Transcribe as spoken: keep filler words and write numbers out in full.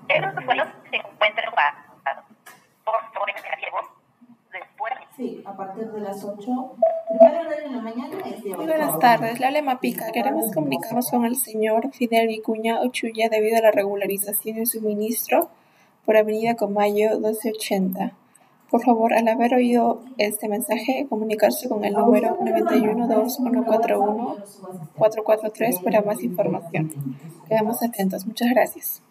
los suelos se encuentran ocupados. Por favor, esperaría vos. Después. Sí, a partir de las ocho. Primero horario en la mañana es de Muy ocho. buenas tardes, le habla Mapica. Queremos comunicarnos con el señor Fidel Vicuña Ochuya debido a la regularización de suministro por Avenida Comayo doce ochenta. Por favor, al haber oído este mensaje, comunicarse con el número nueve uno dos uno cuatro uno cuatro cuatro tres para más información. Quedamos atentos. Muchas gracias.